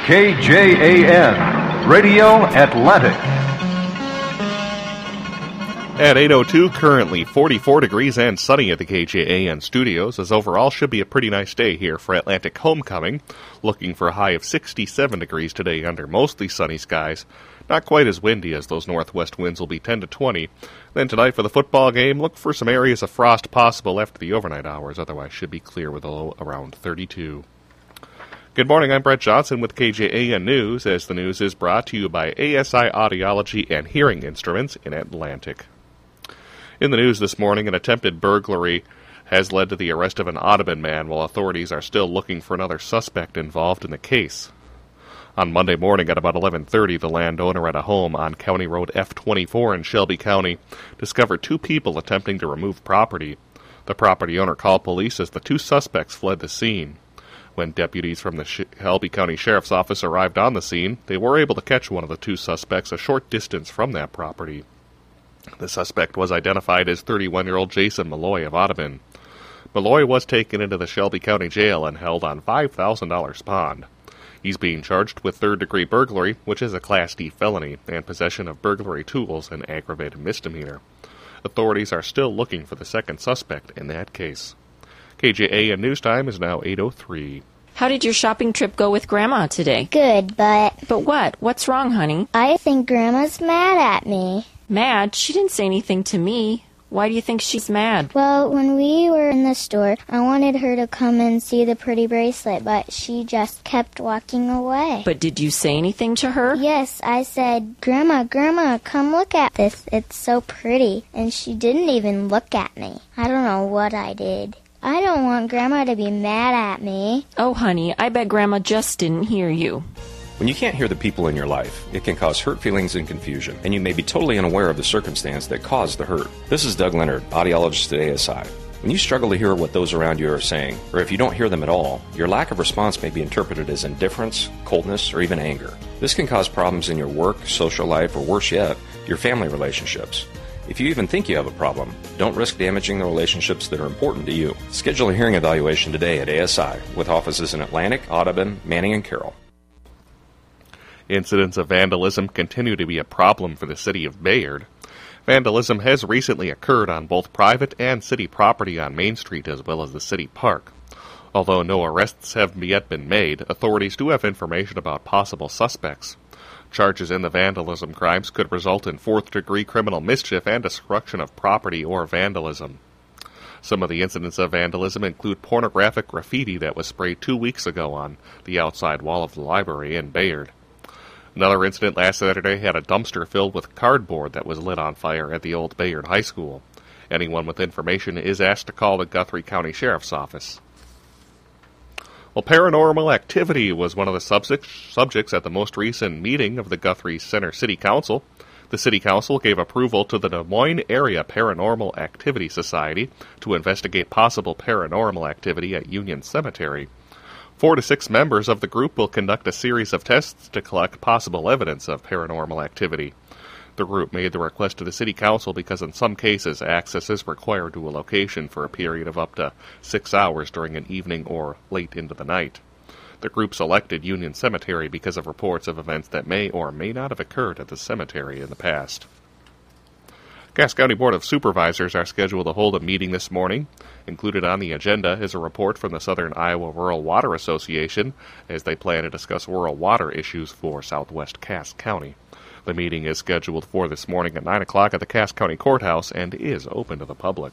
KJAN, Radio Atlantic. At 8:02, currently 44 degrees and sunny at the KJAN studios, as overall should be a pretty nice day here for Atlantic Homecoming. Looking for a high of 67 degrees today under mostly sunny skies. Not quite as windy as those northwest winds will be 10 to 20. Then tonight for the football game, look for some areas of frost possible after the overnight hours. Otherwise should be clear with a low around 32. Good morning, I'm Brett Johnson with KJAN News, as the news is brought to you by ASI Audiology and Hearing Instruments in Atlantic. In the news this morning, an attempted burglary has led to the arrest of an Audubon man, while authorities are still looking for another suspect involved in the case. On Monday morning at about 11:30, the landowner at a home on County Road F24 in Shelby County discovered two people attempting to remove property. The property owner called police as the two suspects fled the scene. When deputies from the Shelby County Sheriff's Office arrived on the scene, they were able to catch one of the two suspects a short distance from that property. The suspect was identified as 31-year-old Jason Malloy of Audubon. Malloy was taken into the Shelby County Jail and held on $5,000 bond. He's being charged with third-degree burglary, which is a Class D felony, and possession of burglary tools, an aggravated misdemeanor. Authorities are still looking for the second suspect in that case. KJAN News Time is now 8:03. How did your shopping trip go with Grandma today? Good, but... But what? What's wrong, honey? I think Grandma's mad at me. Mad? She didn't say anything to me. Why do you think she's mad? Well, when we were in the store, I wanted her to come and see the pretty bracelet, but she just kept walking away. But did you say anything to her? Yes, I said, Grandma, come look at this. It's so pretty. And she didn't even look at me. I don't know what I did. I don't want Grandma to be mad at me. Oh, honey, I bet Grandma just didn't hear you. When you can't hear the people in your life, it can cause hurt feelings and confusion, and you may be totally unaware of the circumstance that caused the hurt. This is Doug Leonard, audiologist at ASI. When you struggle to hear what those around you are saying, or if you don't hear them at all, your lack of response may be interpreted as indifference, coldness, or even anger. This can cause problems in your work, social life, or worse yet, your family relationships. If you even think you have a problem, don't risk damaging the relationships that are important to you. Schedule a hearing evaluation today at ASI, with offices in Atlantic, Audubon, Manning, and Carroll. Incidents of vandalism continue to be a problem for the city of Bayard. Vandalism has recently occurred on both private and city property on Main Street as well as the city park. Although no arrests have yet been made, authorities do have information about possible suspects. Charges in the vandalism crimes could result in fourth-degree criminal mischief and destruction of property or vandalism. Some of the incidents of vandalism include pornographic graffiti that was sprayed 2 weeks ago on the outside wall of the library in Bayard. Another incident last Saturday had a dumpster filled with cardboard that was lit on fire at the old Bayard High School. Anyone with information is asked to call the Guthrie County Sheriff's Office. Well, paranormal activity was one of the subjects at the most recent meeting of the Guthrie Center City Council. The City Council gave approval to the Des Moines Area Paranormal Activity Society to investigate possible paranormal activity at Union Cemetery. 4 to 6 members of the group will conduct a series of tests to collect possible evidence of paranormal activity. The group made the request to the City Council because in some cases access is required to a location for a period of up to 6 hours during an evening or late into the night. The group selected Union Cemetery because of reports of events that may or may not have occurred at the cemetery in the past. Cass County Board of Supervisors are scheduled to hold a meeting this morning. Included on the agenda is a report from the Southern Iowa Rural Water Association as they plan to discuss rural water issues for southwest Cass County. The meeting is scheduled for this morning at 9 o'clock at the Cass County Courthouse and is open to the public.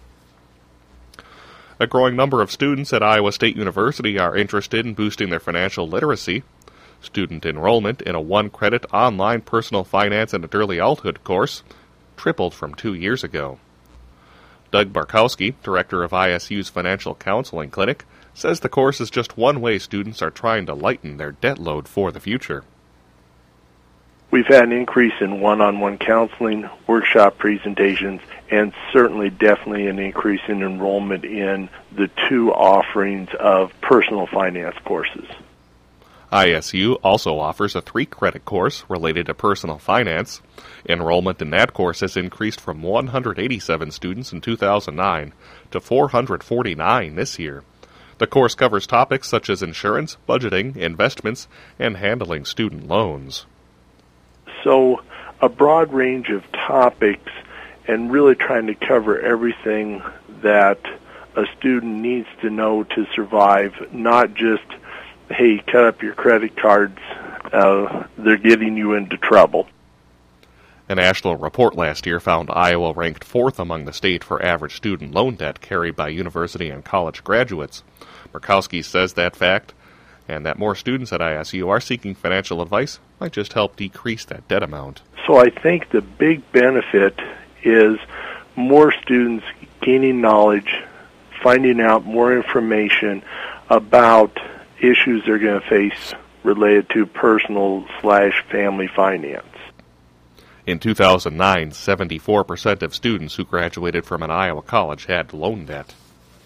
A growing number of students at Iowa State University are interested in boosting their financial literacy. Student enrollment in a one-credit online personal finance and early adulthood course tripled from 2 years ago. Doug Barkowski, director of ISU's Financial Counseling Clinic, says the course is just one way students are trying to lighten their debt load for the future. We've had an increase in one-on-one counseling, workshop presentations, and certainly definitely an increase in enrollment in the 2 offerings of personal finance courses. ISU also offers a 3-credit course related to personal finance. Enrollment in that course has increased from 187 students in 2009 to 449 this year. The course covers topics such as insurance, budgeting, investments, and handling student loans. So a broad range of topics and really trying to cover everything that a student needs to know to survive, not just, hey, cut up your credit cards, they're getting you into trouble. A national report last year found Iowa ranked 4th among the state for average student loan debt carried by university and college graduates. Murkowski says that fact, and that more students at ISU are seeking financial advice, might just help decrease that debt amount. So I think the big benefit is more students gaining knowledge, finding out more information about issues they're going to face related to personal/family finance. In 2009, 74% of students who graduated from an Iowa college had loan debt.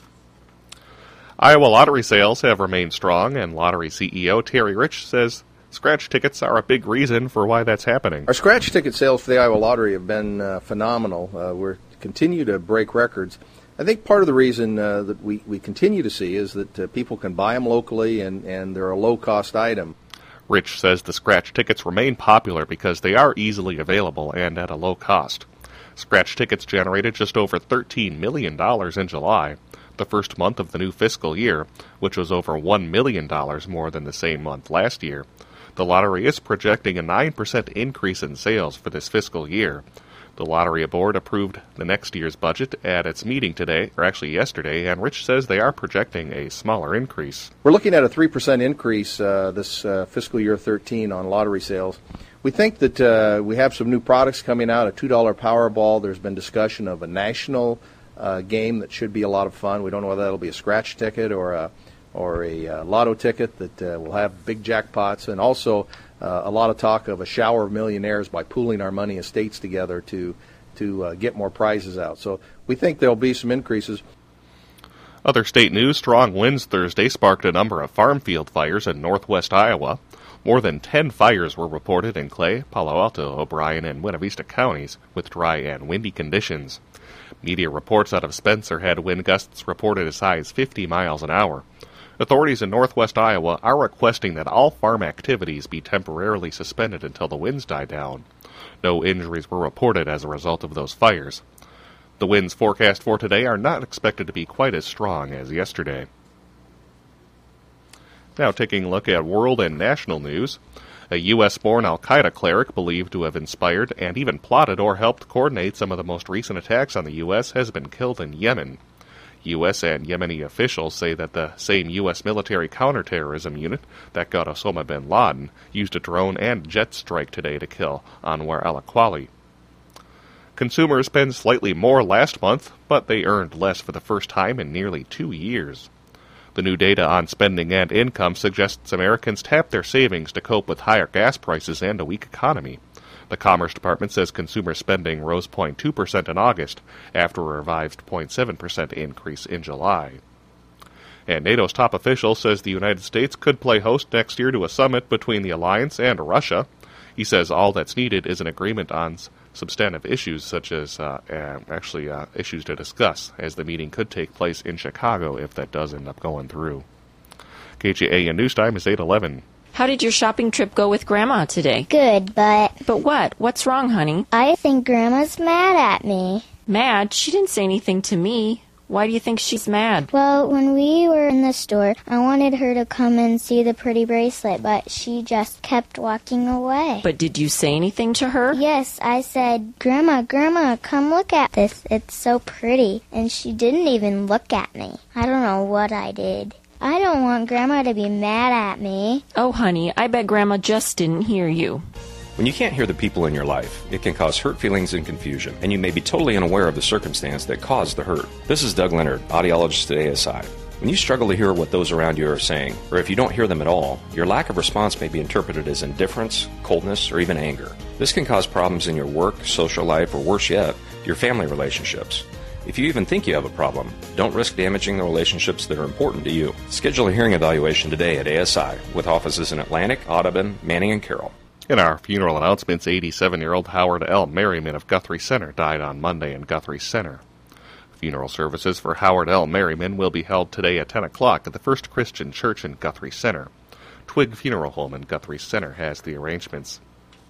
Iowa lottery sales have remained strong, and lottery CEO Terry Rich says scratch tickets are a big reason for why that's happening. Our scratch ticket sales for the Iowa lottery have been phenomenal. We continue to break records. I think part of the reason that we continue to see is that people can buy them locally and they're a low-cost item. Rich says the scratch tickets remain popular because they are easily available and at a low cost. Scratch tickets generated just over $13 million in July, the first month of the new fiscal year, which was over $1 million more than the same month last year. The lottery is projecting a 9% increase in sales for this fiscal year. The lottery board approved the next year's budget at its meeting today, or actually yesterday, and Rich says they are projecting a smaller increase. We're looking at a 3% increase this fiscal year 13 on lottery sales. We think that we have some new products coming out, a $2 Powerball. There's been discussion of a national game that should be a lot of fun. We don't know whether that'll be a scratch ticket or a lotto ticket that will have big jackpots, and also a lot of talk of a shower of millionaires by pooling our money estates together to get more prizes out. So we think there'll be some increases. Other state news, strong winds Thursday sparked a number of farm field fires in northwest Iowa. More than 10 fires were reported in Clay, Palo Alto, O'Brien, and Buena Vista counties with dry and windy conditions. Media reports out of Spencer had wind gusts reported as high as 50 miles an hour. Authorities in northwest Iowa are requesting that all farm activities be temporarily suspended until the winds die down. No injuries were reported as a result of those fires. The winds forecast for today are not expected to be quite as strong as yesterday. Now taking a look at world and national news. A U.S.-born al-Qaeda cleric believed to have inspired and even plotted or helped coordinate some of the most recent attacks on the U.S. has been killed in Yemen. U.S. and Yemeni officials say that the same U.S. military counterterrorism unit that got Osama bin Laden used a drone and jet strike today to kill Anwar al-Awlaki. Consumers spent slightly more last month, but they earned less for the first time in nearly 2 years. The new data on spending and income suggests Americans tapped their savings to cope with higher gas prices and a weak economy. The Commerce Department says consumer spending rose 0.2% in August after a revised 0.7% increase in July. And NATO's top official says the United States could play host next year to a summit between the alliance and Russia. He says all that's needed is an agreement on substantive issues such as issues to discuss, as the meeting could take place in Chicago if that does end up going through. KGAN News Time is 8:11. How did your shopping trip go with Grandma today? Good, but what? What's wrong, honey? I think Grandma's mad at me. Mad? She didn't say anything to me. Why do you think she's mad? Well, when we were in the store, I wanted her to come and see the pretty bracelet, but she just kept walking away. But did you say anything to her? Yes, I said, Grandma, come look at this. It's so pretty. And she didn't even look at me. I don't know what I did. I don't want Grandma to be mad at me. Oh, honey, I bet Grandma just didn't hear you. When you can't hear the people in your life, it can cause hurt feelings and confusion, and you may be totally unaware of the circumstance that caused the hurt. This is Doug Leonard, audiologist at ASI. When you struggle to hear what those around you are saying, or if you don't hear them at all, your lack of response may be interpreted as indifference, coldness, or even anger. This can cause problems in your work, social life, or worse yet, your family relationships. If you even think you have a problem, don't risk damaging the relationships that are important to you. Schedule a hearing evaluation today at ASI with offices in Atlantic, Audubon, Manning, and Carroll. In our funeral announcements, 87-year-old Howard L. Merriman of Guthrie Center died on Monday in Guthrie Center. Funeral services for Howard L. Merriman will be held today at 10 o'clock at the First Christian Church in Guthrie Center. Twig Funeral Home in Guthrie Center has the arrangements.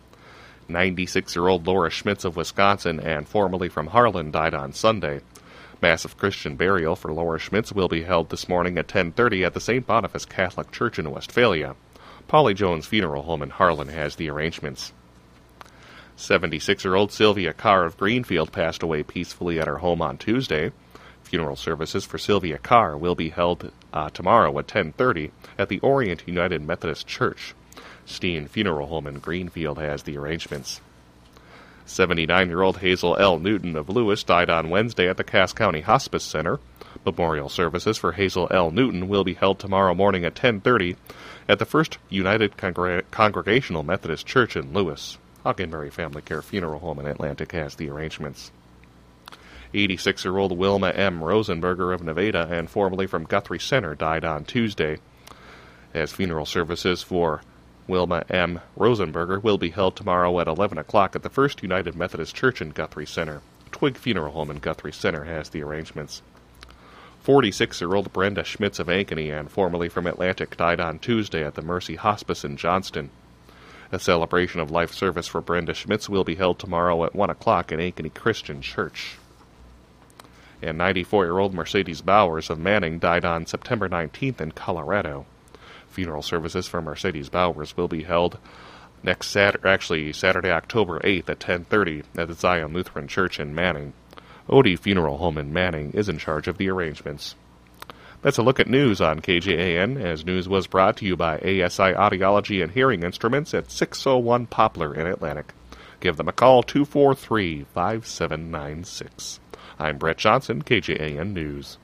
96-year-old Laura Schmitz of Wisconsin and formerly from Harlan died on Sunday. Massive Christian burial for Laura Schmitz will be held this morning at 10:30 at the St. Boniface Catholic Church in Westphalia. Polly Jones Funeral Home in Harlan has the arrangements. 76-year-old Sylvia Carr of Greenfield passed away peacefully at her home on Tuesday. Funeral services for Sylvia Carr will be held tomorrow at 10:30 at the Orient United Methodist Church. Steen Funeral Home in Greenfield has the arrangements. 79-year-old Hazel L. Newton of Lewis died on Wednesday at the Cass County Hospice Center. Memorial services for Hazel L. Newton will be held tomorrow morning at 10:30 at the First United Congregational Methodist Church in Lewis. Hockenberry Family Care Funeral Home in Atlantic has the arrangements. 86-year-old Wilma M. Rosenberger of Nevada and formerly from Guthrie Center died on Tuesday. As funeral services for Wilma M. Rosenberger will be held tomorrow at 11 o'clock at the First United Methodist Church in Guthrie Center. Twig Funeral Home in Guthrie Center has the arrangements. 46-year-old Brenda Schmitz of Ankeny and formerly from Atlantic died on Tuesday at the Mercy Hospice in Johnston. A celebration of life service for Brenda Schmitz will be held tomorrow at 1 o'clock at Ankeny Christian Church. And 94-year-old Mercedes Bowers of Manning died on September 19th in Colorado. Funeral services for Mercedes Bowers will be held next Saturday, October 8th at 10:30 at the Zion Lutheran Church in Manning. Odie Funeral Home in Manning is in charge of the arrangements. That's a look at news on KJAN, as news was brought to you by ASI Audiology and Hearing Instruments at 601 Poplar in Atlantic. Give them a call, 243-5796. I'm Brett Johnson, KJAN News.